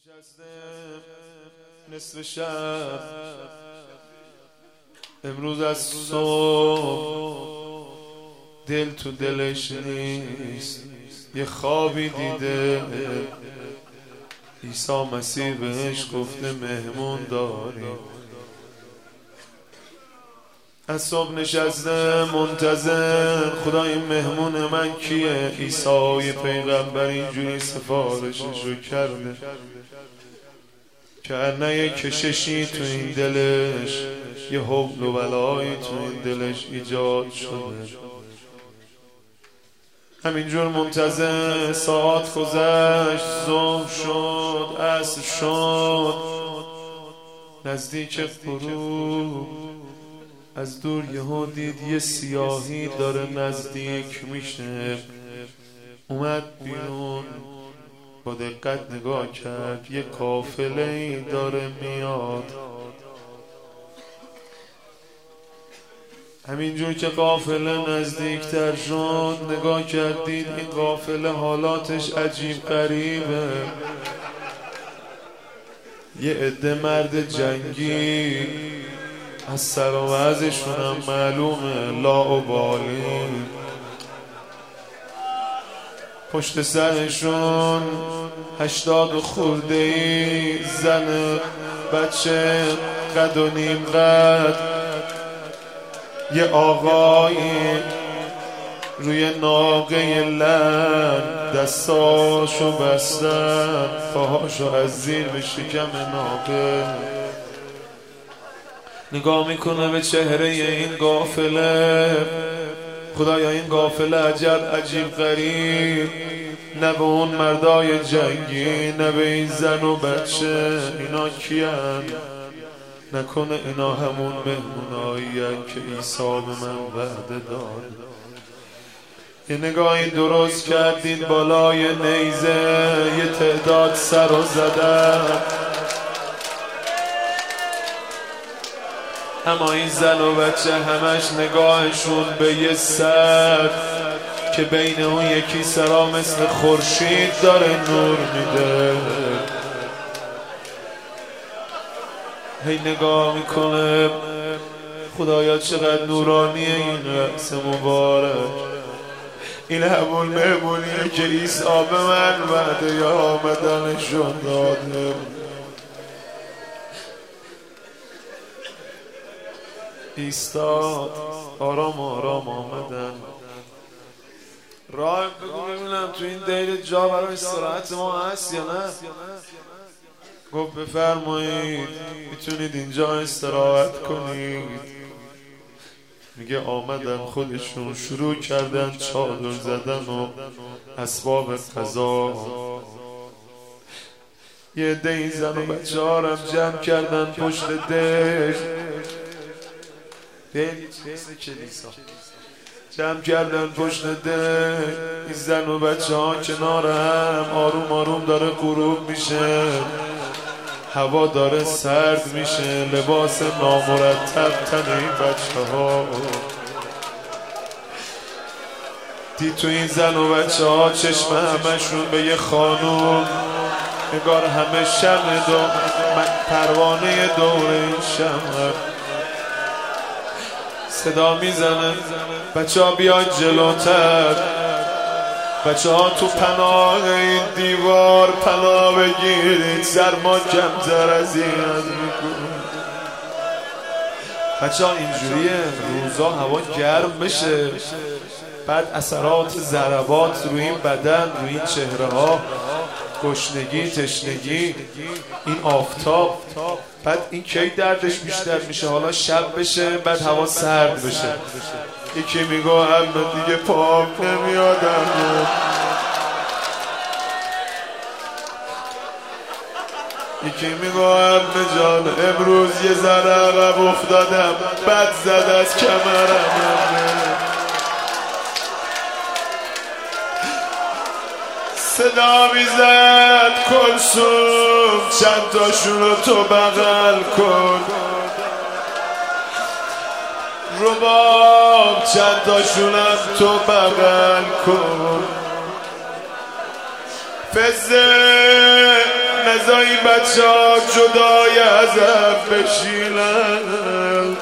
نشسته نصف شب امروز از صبح دل تو دلش نیست، یه خوابی دیده عیسی مسیح بهش گفته مهمون داریم. از صبح نشسته منتظر خدا این مهمون من کیه. عیسی پیغمبر اینجوری سفارششو کرده که نه یه کششی تو این دلش، یه حبل و بلایی تو این دلش ایجاد شده. همینجور منتظر ساعت گذشت، ظهر شد، عصر شد، نزدیک غروب از دور یهو دید یه سیاهی داره نزدیک میشه. اومد بیرون، با دقت نگاه کرد، یه قافله‌ای داره میاد. همینجور که قافله نزدیکتر شد نگاه کردید این قافله حالاتش عجیب غریبه. یه عده مرد جنگی از سر و وضعشون هم معلومه، لاابالی، پشت سرشون 80 خورده‌ای زن بچه قد و نیم قد. یه آقایی روی ناقه لن دستاشو بستن، پاهاشو از زیر به شکم ناقه نگاه میکنه به چهره این قافله. خدایا این قافله عجیب غریب، نه به اون مردای جنگی، نه به این زن و بچه. اینا کیان؟ نکنه اینا همون مهمونایین که عیسی به من وعده داد. یه نگاهی درست کردید بالای نیزه یه تعداد سر و زدن، اما این زن و بچه همش نگاهشون به یه سر که بین اون یکی سرا مثل خورشید داره نور میده. هی نگاه میکنه خدایا چقدر نورانیه این رأس مبارک. این همون مهمونیه که عیسی به من وعده یا آمدنشون داده. ایستاد، آرام آرام آمدن. راه بگو ببینم تو این دیر جا برای استراحت ما هست یا نه؟ گفت بفرمایید میتونید اینجا استراحت کنید. میگه آمدن خودشون شروع کردن چادر زدن و اسباب غذا. یه عده این زن و بچه ها هم جمع کردن پشت دشت، جمع کردن پشت ده. این زن و بچه ها کنار هم آروم آروم داره غروب میشه، هوا داره سرد میشه، لباس نامرتب تن این بچه ها. دید تو این زن و بچه ها چشم همشون به یه خانوم، نگار همه شمع پروانه دور این شمع. صدا میزنه بچه ها بیاید جلوتر، بچه ها تو پناه این دیوار پناه بگیرید، سرما کمتر از این میکنه. بچه ها اینجوریه روزا هوا گرم بشه، بعد اثرات ضربات روی این بدن، روی این چهره ها، گشنگی، تشنگی، این آفتاب، بعد این کی دردش بیشتر میشه؟ حالا شب بشه بعد هوا سرد بشه. یکی میگه همه دیگه پاک نمیادم، یکی میگه همه جان امروز یه ذره عقب افتادم، بد زد از کمرم. صدا میزد کلثوم چند تاشون رو تو بغل کن، رباب چند تاشونم تو بغل کن، فزه نزایی بچه ها جدای ازم بشینن.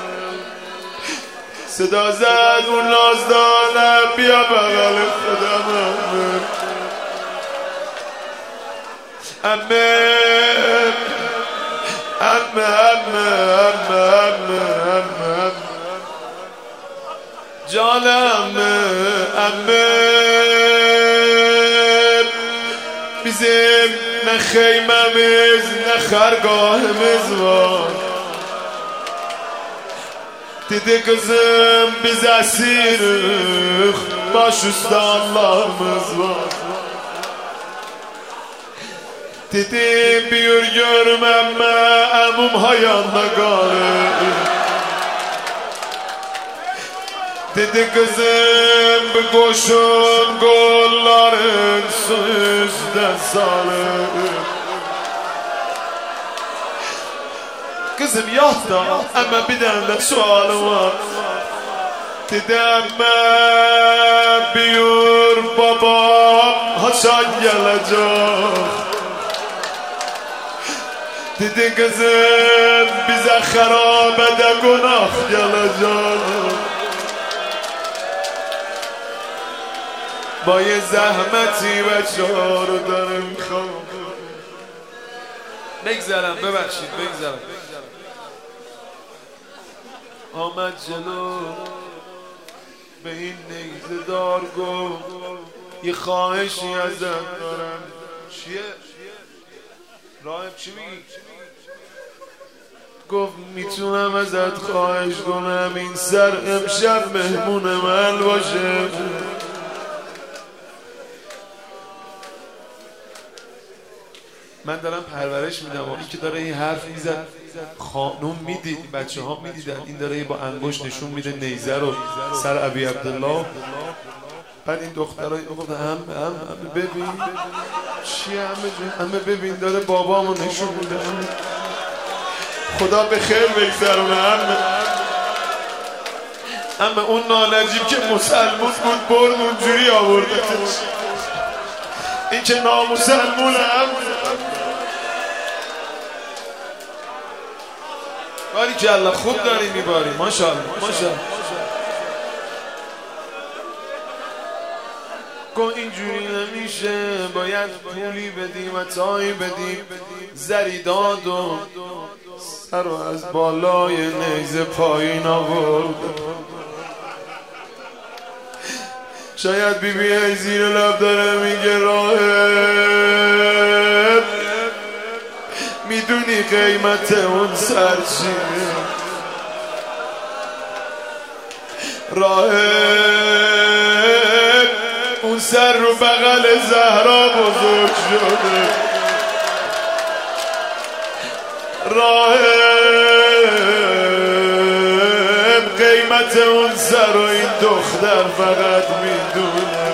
صدا زد اون نازدانم بیا بغل خودم امه امه امه امه جانم امه bizim ne xeymemiz ne xargahımız var. Dedi kızım biz esirik baş üstü Allah'ımız var. Dedi bir görmem emum hayanda kalır. Dedi kızım bir koşun kolların su üstten salır. Kızım yat da ama bir tane de sualım var. Dedi ama buyur babam haşan gelecek. Dedi kızım bize harabede günah gelecek. با یه زحمتی بچه‌ها رو داره میخوام بگذرم ببخشید بگذرم آمد جلو به این نیزه دار گفت یه خواهشی ازت دارم. چیه؟ راهب چی میگی؟ گفت میتونم ازت خواهش کنم این سر امشب مهمون من باشه. من دارم پرورش میدم این که داره این حرف میزد خانوم میدید بچه ها میدیدن این داره با انگشت نشون میده نیزه رو سر ابی عبدالله. بعد این دخترها گفت هم ببین چی همه ببین داره بابامو نشون میده خدا به خیر بگذرونه همه اون نالجیب که مسلمون بود برد اونجوری آوردتش این که نامسلمونه باری کلا خوب داری میباری ماشاءالله ماشاءالله. گو اینجوری نمیشه باید پولی بدیم و تایی بدیم. زری داد و سر رو از بالای نیزه پایین آورد. شاید بیبی زیر لب داره میگه راهب میدونی قیمت اون سر چیه؟ راهب اون سر رو بغل زهرا بزرگ شده. راهب قیمت اون سر رو این دختر فقط میدونه.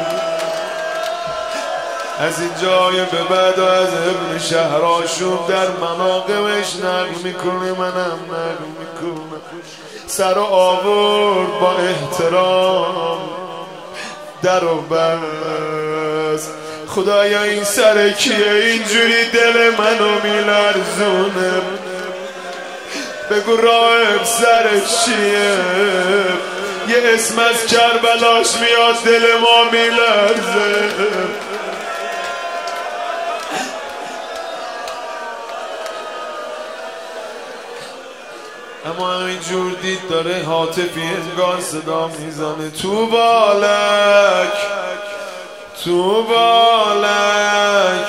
از این جای به بعد و از ابن شهراشون در مناقبش نقل میکنه منم نقل میکنم. سر و آورد با احترام در و بس. خدایا این سر کیه اینجوری دل منو میلرزونه؟ بگو راهب سرش چیه؟ یه اسم از کربلاش میاد دل ما میلرزه. اما همینجور دید داره هاتفی انگار صدا میزنه تو بالک تو بالک.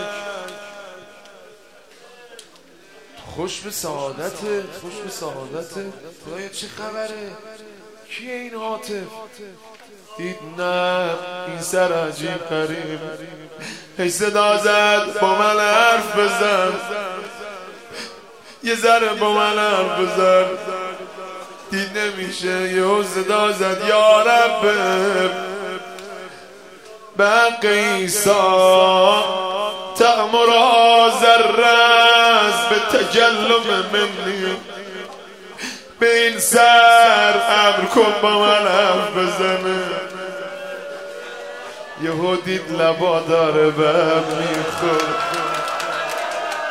خوش به سعادته خوش به سعادته. خدایا چه خبره؟ کیه این هاتف؟ دید نه این سر عجیب قریب. هی صدا زد با من حرف بزن یه ذره با من حرف بزن. دید نمیشه یه صدا زد یا رب بقیسا تأمر ذرز به تکلم منی. به این سر امر کن با من حرف بزنه. یهو دید لبا داره بهم میخور.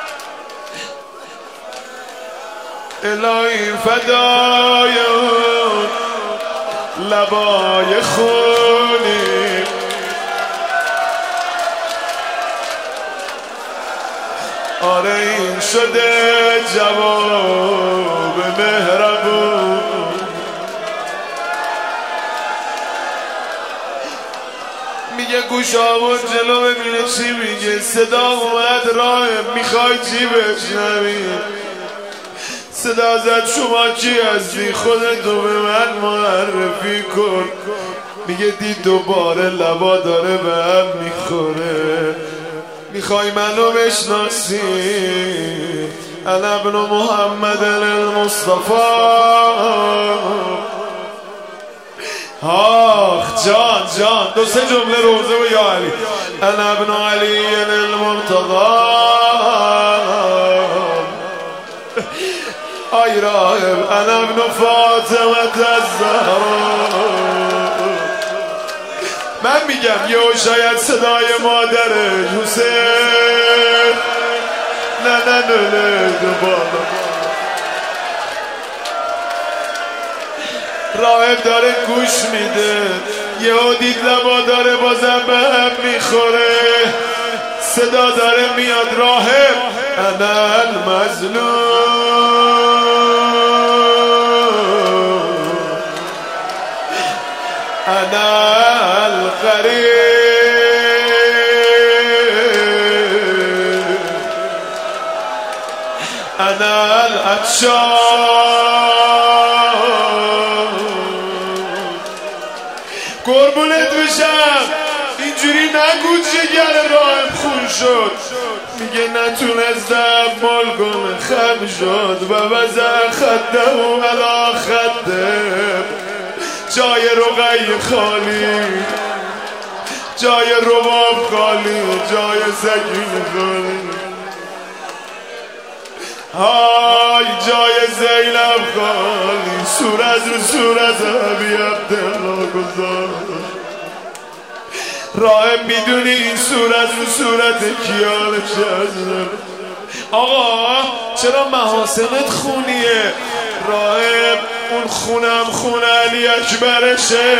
الهی فدای اون لبای خونی، آره این شده جواب مهربون. میگه گوشامون جلو ببینه چی میگه، صدا اومد راه میخوای چی بشنوی، صدا زد شما کی هستی خودتو به من معرفی کن. میگه دید دوباره لبا داره به هم میخوره، میخوای منو بشناسی؟ انا ابن محمد المصطفى. آخ جان جان، دو سه جمله روزه و یا علی. انا ابن علی المرتضى. آی راهب انا ابن فاطمه الزهرا. من میگم یه شاید صدای مادره حسین. نه بالا. راهب داره گوش میده، یه دید لبا داره بازم به هم میخوره، صدا داره میاد راهب انا المظلوم انا الغریب انا العطشان. قربونت بشم اینجوری نگو جگر راهم خون شد. میگه نتونستم مال کنه خم شد و وضع خده و علا خده. جای رقی خالی، جای رباب خالی، جای سکین خالی، های جای زینب خالی. صورت رو صورت عبی عبدالله گذار. راهب میدونی این صورت رو صورت کیانه شد. آقا چرا محاسنت خونیه؟ راهب اون خونم خون علی اکبرشه،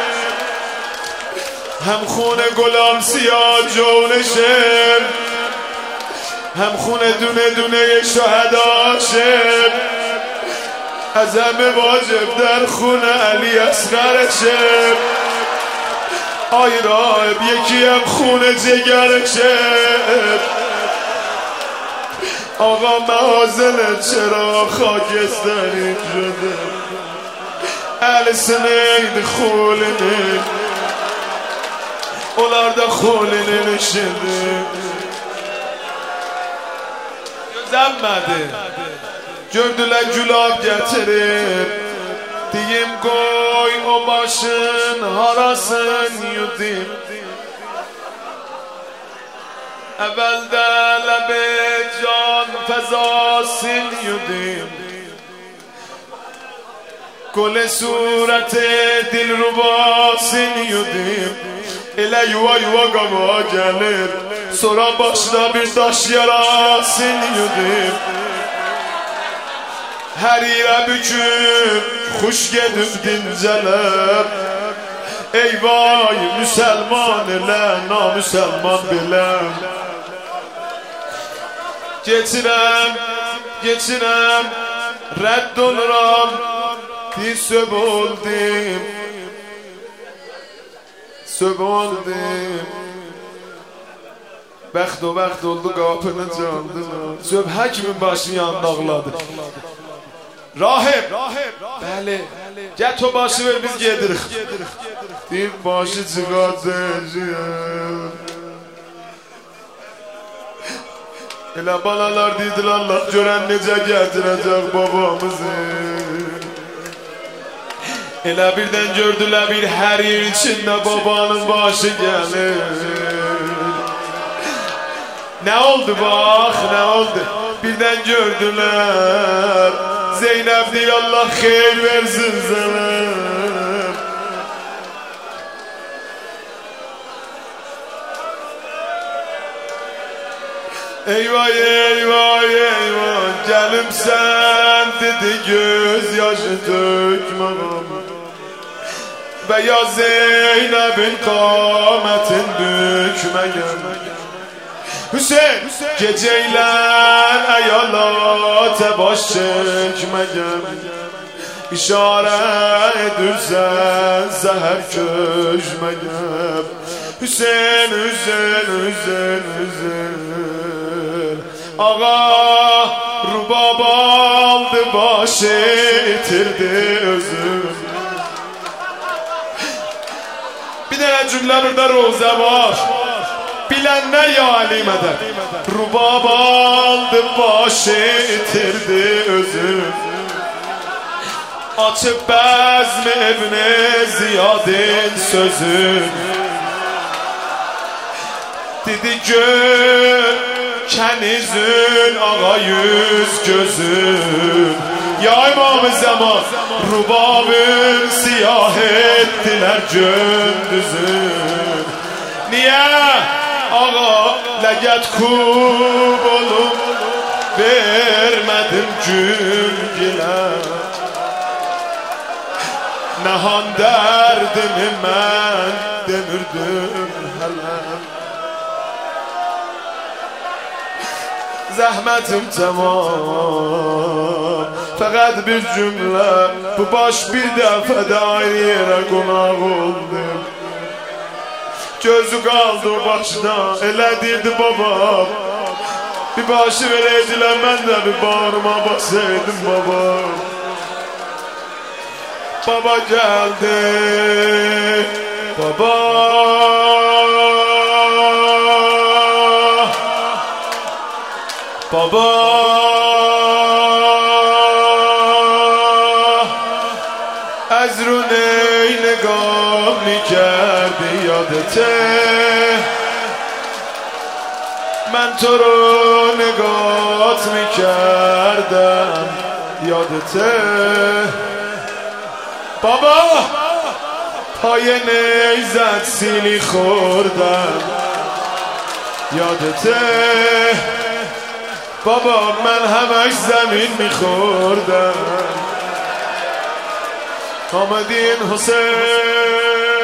هم خون غلام سیاه جونشه، هم خونه دونه دونه شهداشه. از همه واجب در خون علی اصغرشه. آی راهب یکی هم خون جگرشه. آقا محازنت چرا خاکستری شده؟ اهل سنید خولنه اولاردا خولنه نشده. Zemmedi Gördüler gülab getirip Diyim koy o başın harasın yudim Evvelde lebe can fezasın yudim Kole surete dilrubasın yudim Elə yuva yuva qaba gəlir Sonra başına bir daş yarasın yudim Hər yerə büküb Xuş gedib dincələr Ey vay müsəlman elə Namüsəlman biləm Geçirəm Rədd oluram Diz söv oldum Söv oldum Bəxt o bəxt oldu qapını candım Söv həkimin başını yanında ağladı Rahib Bəli Gəl to başı ver biz gedirik Deyib başı çıxacaq Elə balalar deydir Allah görən necə gətirəcək babamızı Elə birdən gördülər bir hər yer içində babanın başı gəlir Nə oldu bax, nə oldu Birdən gördülər Zeynəb deyir Allah xeyir versin sənə Eyvay eyvay eyvay Gəlib sən دیده göz yaşı dökmem ve ya Zeynep'in kametin bükmegem Hüseyin geceylen eyalate baş çekmegem İşare edürsen seher köşmegem Hüseyin Ağa rubab aldı başı itirdi özüm Bir tane cümle burada roza var Bilenler ya Ali Meded Rubab aldı başı itirdi özüm Açıp bezmi evine ziyadin sözün Dedi gör kenizün ağa yüz gözün Ya İmam-ı Zaman Rubabın siyah ettiler gündüzün Niye ağa leget kub olup vermedim gülgüle Nehan derdimi mən demirdim hələ Zəhmətim tamam Fəqət bir cümlə Bu baş bir dəfədə aynı yerə qonaq oldu Gözü qaldı o başda Elə deyirdi babam Bir başı verəydilər mən də bir bağrıma basaydım babam Baba geldi Baba Baba از رو نی نگاه میکردی یادته من تو رو نگاهت میکردم یادته بابا پای نیزت سیلی خوردم یادته بابا من همش زمین میخوردم آمدین حسین